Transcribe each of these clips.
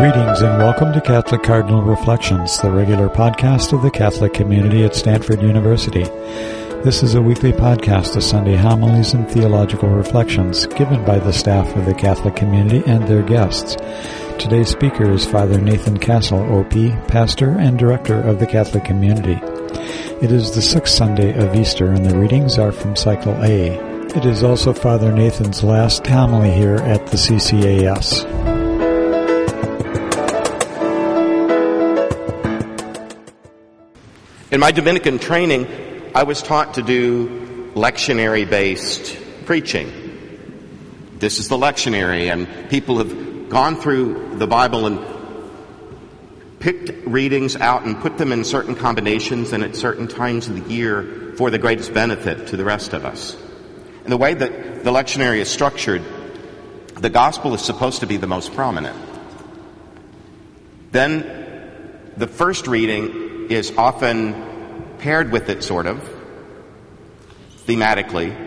Greetings and welcome to Catholic Cardinal Reflections, the regular podcast of the Catholic community at Stanford University. This is a weekly podcast of Sunday homilies and theological reflections given by the staff of the Catholic community and their guests. Today's speaker is Father Nathan Castle, OP, pastor and director of the Catholic community. It is the sixth Sunday of Easter and the readings are from Cycle A. It is also Father Nathan's last homily here at the CCAS. In my Dominican training, I was taught to do lectionary-based preaching. This is the lectionary, and people have gone through the Bible and picked readings out and put them in certain combinations and at certain times of the year for the greatest benefit to the rest of us. And the way that the lectionary is structured, the gospel is supposed to be the most prominent. Then the first reading is often paired with it, sort of, thematically.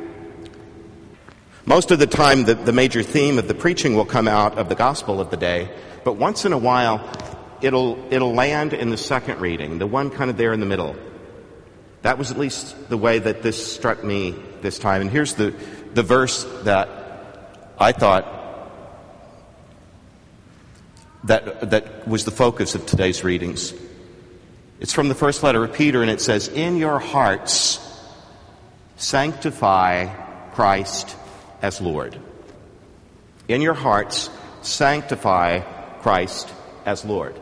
Most of the time, the major theme of the preaching will come out of the gospel of the day, but once in a while, it'll land in the second reading, the one kind of there in the middle. That was at least the way that this struck me this time. And here's the verse that I thought that was the focus of today's readings. It's from the first letter of Peter, and it says, "In your hearts, sanctify Christ as Lord." In your hearts, sanctify Christ as Lord.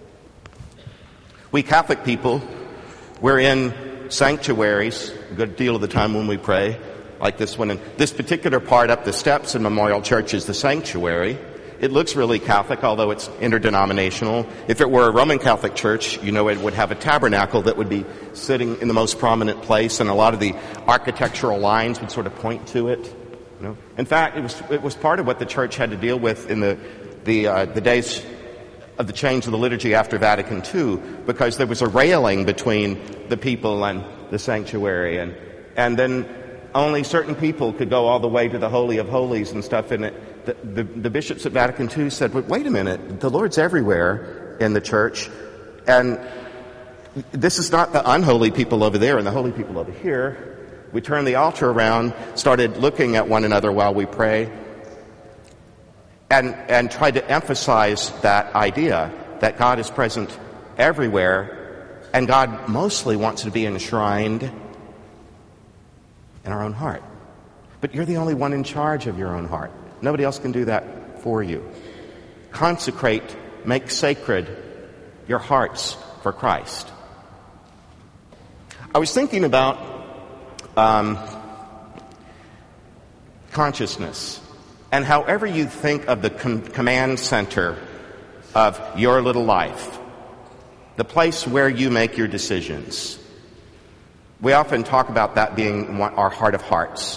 We Catholic people, we're in sanctuaries a good deal of the time when we pray, like this one. And this particular part up the steps in Memorial Church is the sanctuary. It looks really Catholic, although it's interdenominational. If it were a Roman Catholic church, it would have a tabernacle that would be sitting in the most prominent place, and a lot of the architectural lines would sort of point to it. In fact, it was part of what the church had to deal with in the days of the change of the liturgy after Vatican II, because there was a railing between the people and the sanctuary, and then only certain people could go all the way to the Holy of Holies and stuff in it. The bishops at Vatican II said, "But wait a minute, the Lord's everywhere in the church, and this is not the unholy people over there and the holy people over here." We turned the altar around, started looking at one another while we pray, and tried to emphasize that idea that God is present everywhere, and God mostly wants to be enshrined in our own heart. But you're the only one in charge of your own heart. Nobody else can do that for you. Consecrate, make sacred your hearts for Christ. I was thinking about consciousness, and however you think of the command center of your little life, the place where you make your decisions. We often talk about that being our heart of hearts.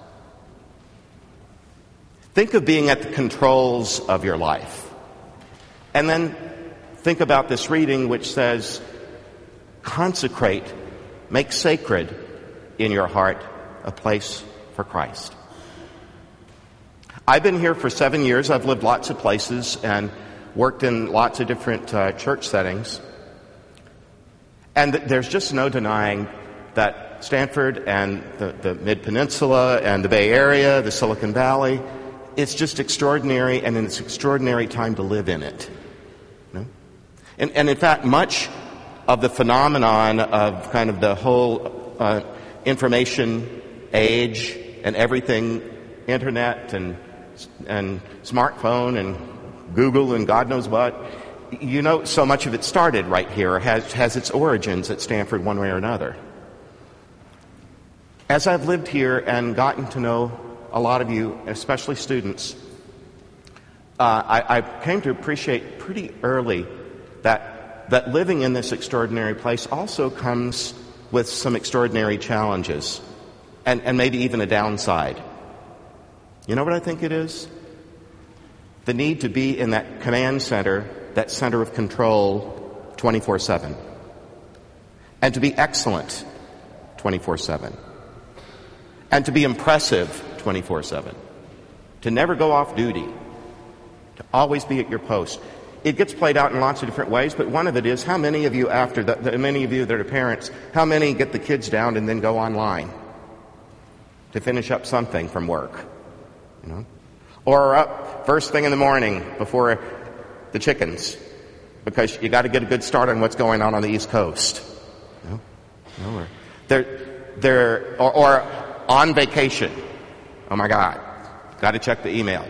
Think of being at the controls of your life. And then think about this reading which says, consecrate, make sacred in your heart a place for Christ. I've been here for 7 years. I've lived lots of places and worked in lots of different church settings. And there's just no denying that Stanford and the Mid-Peninsula and the Bay Area, the Silicon Valley, it's just extraordinary, and it's an extraordinary time to live in it. And in fact, much of the phenomenon of kind of the whole information age and everything, internet and smartphone and Google and God knows what, so much of it started right here, has its origins at Stanford one way or another. As I've lived here and gotten to know a lot of you, especially students, I came to appreciate pretty early that living in this extraordinary place also comes with some extraordinary challenges and maybe even a downside. You know what I think it is? The need to be in that command center, that center of control 24/7. And to be excellent 24/7. And to be impressive 24/7. To never go off duty. To always be at your post. It gets played out in lots of different ways, but one of it is how many of you many of you that are parents, how many get the kids down and then go online to finish up something from work? Or are up first thing in the morning before the chickens because you got to get a good start on what's going on the East Coast. Or they're on vacation. Oh my God, got to check the email.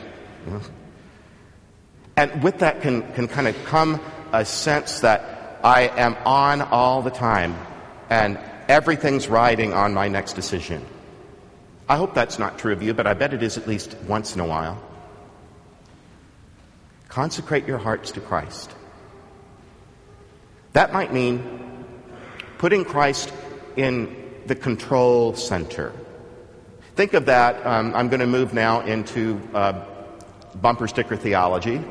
And with that can kind of come a sense that I am on all the time and everything's riding on my next decision. I hope that's not true of you, but I bet it is at least once in a while. Consecrate your hearts to Christ. That might mean putting Christ in the control center. Think of that. I'm going to move now into bumper sticker theology.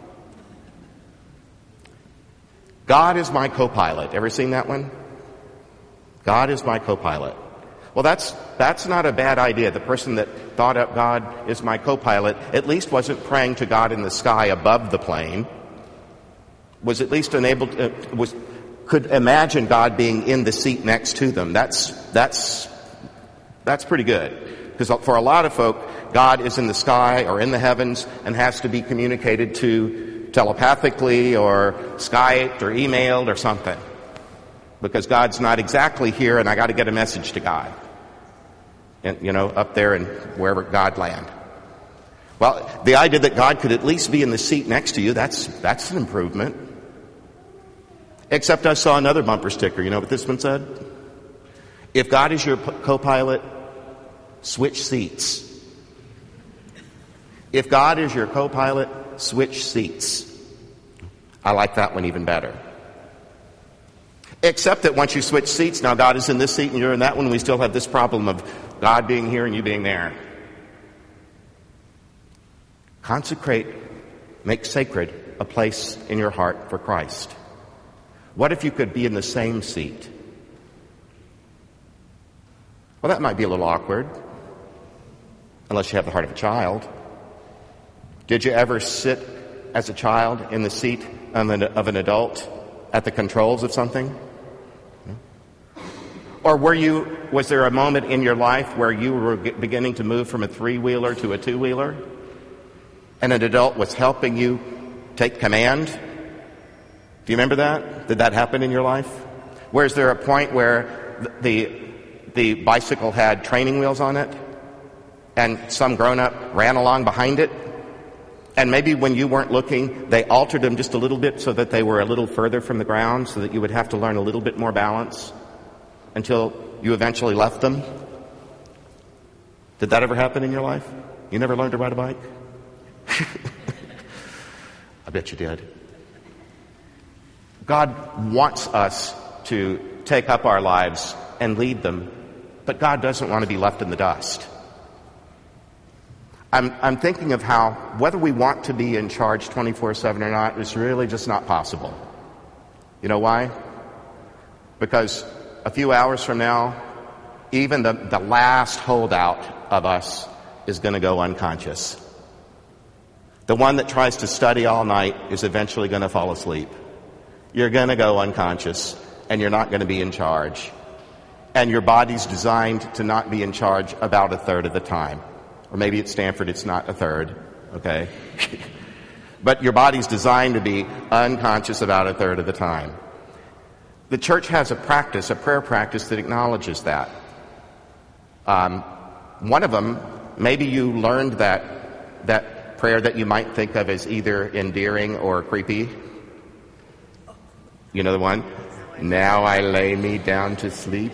God is my co-pilot. Ever seen that one? God is my co-pilot. Well, that's not a bad idea. The person that thought up God is my co-pilot at least wasn't praying to God in the sky above the plane. Was at least could imagine God being in the seat next to them. That's pretty good. Because for a lot of folk, God is in the sky or in the heavens and has to be communicated to telepathically or Skyped or emailed or something. Because God's not exactly here and I got to get a message to God. And, up there and wherever God land. Well, the idea that God could at least be in the seat next to you, that's an improvement. Except I saw another bumper sticker. You know what this one said? If God is your co-pilot, switch seats. If God is your co-pilot, switch seats. I like that one even better. Except that once you switch seats, now God is in this seat and you're in that one, we still have this problem of God being here and you being there. Consecrate, make sacred a place in your heart for Christ. What if you could be in the same seat? Well, that might be a little awkward, unless you have the heart of a child. Did you ever sit as a child in the seat of an adult at the controls of something? Or was there a moment in your life where you were beginning to move from a three-wheeler to a two-wheeler? And an adult was helping you take command? Do you remember that? Did that happen in your life? Was there a point where the bicycle had training wheels on it? And some grown-up ran along behind it? And maybe when you weren't looking, they altered them just a little bit so that they were a little further from the ground so that you would have to learn a little bit more balance until you eventually left them? Did that ever happen in your life? You never learned to ride a bike? I bet you did. God wants us to take up our lives and lead them, but God doesn't want to be left in the dust. I'm thinking of how whether we want to be in charge 24/7 or not is really just not possible. You know why? Because a few hours from now, even the last holdout of us is going to go unconscious. The one that tries to study all night is eventually going to fall asleep. You're going to go unconscious, and you're not going to be in charge. And your body's designed to not be in charge about a third of the time. Or maybe at Stanford it's not a third, okay? But your body's designed to be unconscious about a third of the time. The church has a prayer practice that acknowledges that. One of them, maybe you learned that prayer that you might think of as either endearing or creepy. You know the one? Now I lay me down to sleep.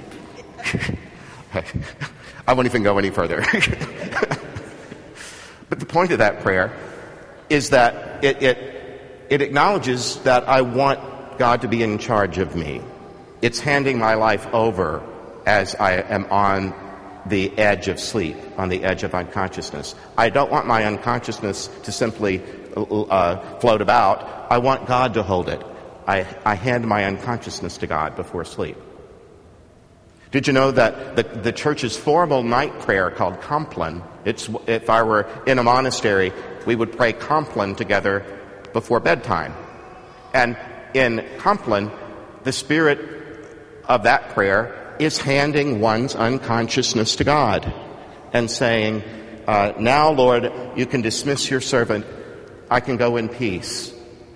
I won't even go any further. But the point of that prayer is that it acknowledges that I want God to be in charge of me. It's handing my life over as I am on the edge of sleep, on the edge of unconsciousness. I don't want my unconsciousness to simply float about. I want God to hold it. I hand my unconsciousness to God before sleep. Did you know that the church's formal night prayer called Compline, if I were in a monastery, we would pray Compline together before bedtime. And in Compline, the spirit of that prayer is handing one's unconsciousness to God and saying, now, Lord, you can dismiss your servant. I can go in peace.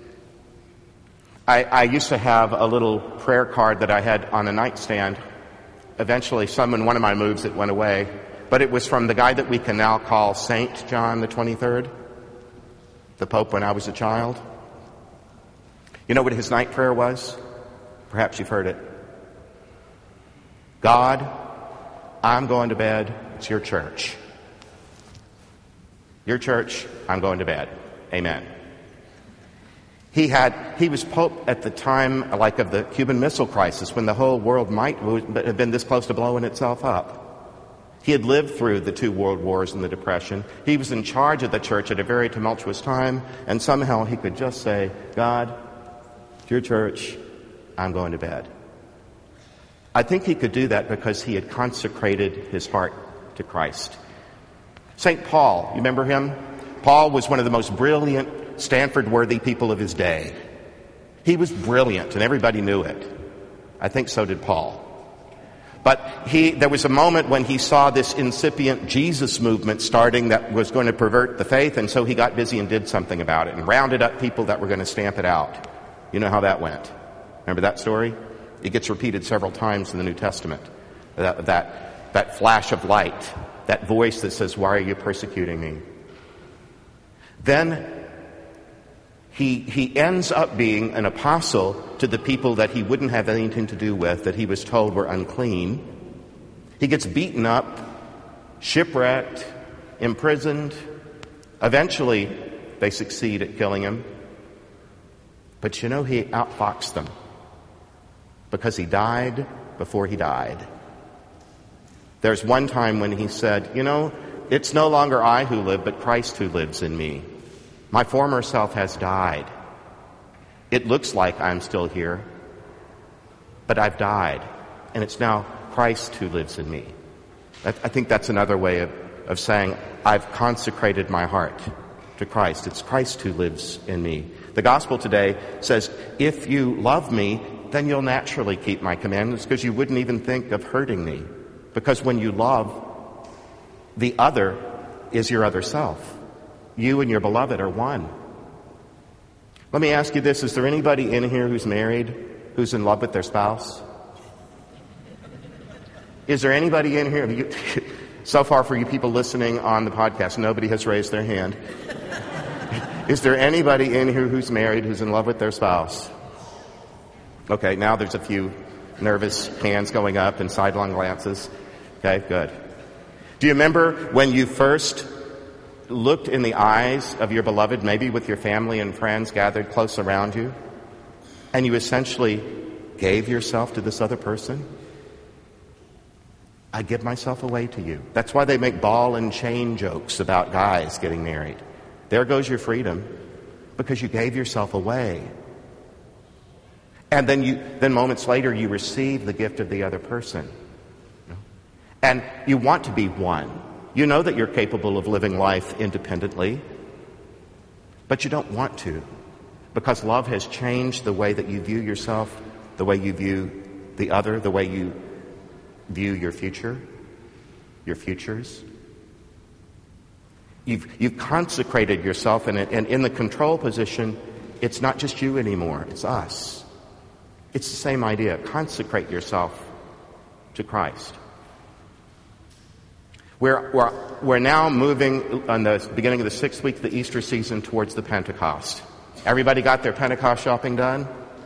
I used to have a little prayer card that I had on a nightstand. Eventually, in one of my moves, it went away. But it was from the guy that we can now call Saint John the 23rd, the Pope when I was a child. You know what his night prayer was? Perhaps you've heard it. God, I'm going to bed. It's your church. Your church, I'm going to bed. Amen. He was Pope at the time, like of the Cuban Missile Crisis, when the whole world might have been this close to blowing itself up. He had lived through the 2 world wars and the Depression. He was in charge of the church at a very tumultuous time, and somehow he could just say, God, it's your church, I'm going to bed. I think he could do that because he had consecrated his heart to Christ. St. Paul, you remember him? Paul was one of the most brilliant, Stanford-worthy people of his day. He was brilliant, and everybody knew it. I think so did Paul. But there was a moment when he saw this incipient Jesus movement starting that was going to pervert the faith, and so he got busy and did something about it and rounded up people that were going to stamp it out. You know how that went. Remember that story? It gets repeated several times in the New Testament. That flash of light, that voice that says, why are you persecuting me? Then he ends up being an apostle to the people that he wouldn't have anything to do with, that he was told were unclean. He gets beaten up, shipwrecked, imprisoned. Eventually, they succeed at killing him. But you know, he outfoxed them because he died before he died. There's one time when he said, you know, it's no longer I who live, but Christ who lives in me. My former self has died. It looks like I'm still here, but I've died, and it's now Christ who lives in me. I think that's another way of saying I've consecrated my heart to Christ. It's Christ who lives in me. The gospel today says, if you love me, then you'll naturally keep my commandments because you wouldn't even think of hurting me. Because when you love, the other is your other self. You and your beloved are one. Let me ask you this. Is there anybody in here who's married, who's in love with their spouse? Is there anybody in here? So far for you people listening on the podcast, nobody has raised their hand. Is there anybody in here who's married, who's in love with their spouse? Okay, now there's a few nervous hands going up and sidelong glances. Okay, good. Do you remember when you first looked in the eyes of your beloved, maybe with your family and friends gathered close around you, and you essentially gave yourself to this other person? I give myself away to you. That's why they make ball and chain jokes about guys getting married. There goes your freedom, because you gave yourself away. And then moments later you receive the gift of the other person. And you want to be one. You know that you're capable of living life independently, but you don't want to, because love has changed the way that you view yourself, the way you view the other, the way you view your future, your futures. You've consecrated yourself in it, and in the control position, it's not just you anymore, it's us. It's the same idea. Consecrate yourself to Christ. We're now moving on the beginning of the 6th week of the Easter season towards the Pentecost. Everybody got their Pentecost shopping done?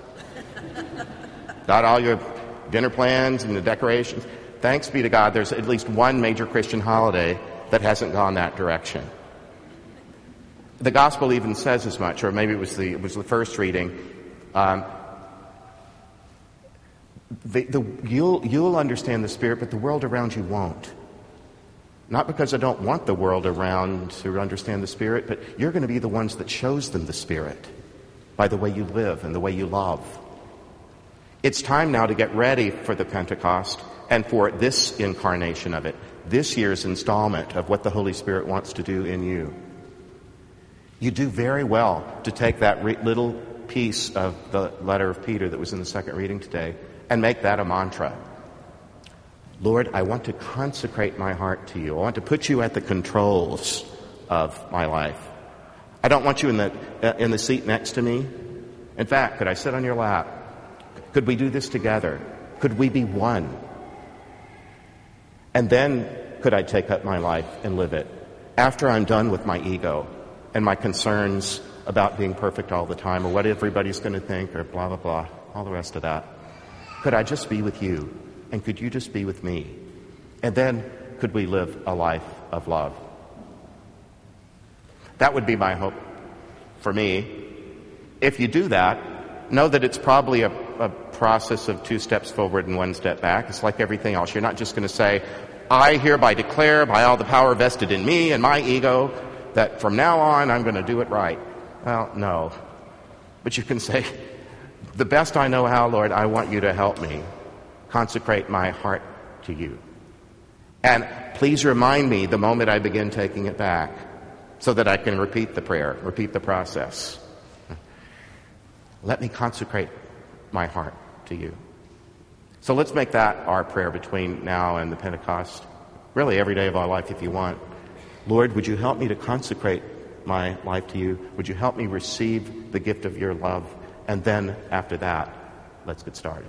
Got all your dinner plans and the decorations? Thanks be to God, there's at least one major Christian holiday that hasn't gone that direction. The gospel even says as much, or maybe it was the first reading. You'll understand the Spirit, but the world around you won't. Not because I don't want the world around to understand the Spirit, but you're going to be the ones that shows them the Spirit by the way you live and the way you love. It's time now to get ready for the Pentecost and for this incarnation of it, this year's installment of what the Holy Spirit wants to do in you. You do very well to take that little piece of the letter of Peter that was in the second reading today and make that a mantra. Lord, I want to consecrate my heart to you. I want to put you at the controls of my life. I don't want you in the seat next to me. In fact, could I sit on your lap? Could we do this together? Could we be one? And then could I take up my life and live it after I'm done with my ego and my concerns about being perfect all the time or what everybody's going to think or blah, blah, blah, all the rest of that. Could I just be with you? And could you just be with me? And then could we live a life of love? That would be my hope for me. If you do that, know that it's probably a process of 2 steps forward and 1 step back. It's like everything else. You're not just going to say, I hereby declare by all the power vested in me and my ego that from now on I'm going to do it right. Well, no. But you can say, the best I know how, Lord, I want you to help me consecrate my heart to you. And please remind me the moment I begin taking it back so that I can repeat the prayer, repeat the process. Let me consecrate my heart to you. So let's make that our prayer between now and the Pentecost. Really every day of our life if you want. Lord, would you help me to consecrate my life to you? Would you help me receive the gift of your love? And then after that, let's get started.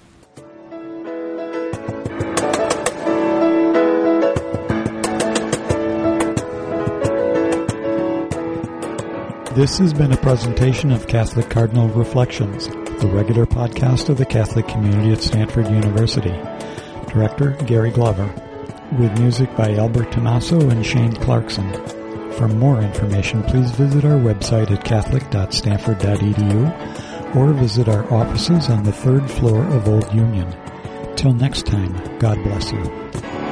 This has been a presentation of Catholic Cardinal Reflections, the regular podcast of the Catholic community at Stanford University. Director Gary Glover, with music by Albert Tommaso and Shane Clarkson. For more information, please visit our website at catholic.stanford.edu or visit our offices on the 3rd floor of Old Union. Till next time, God bless you.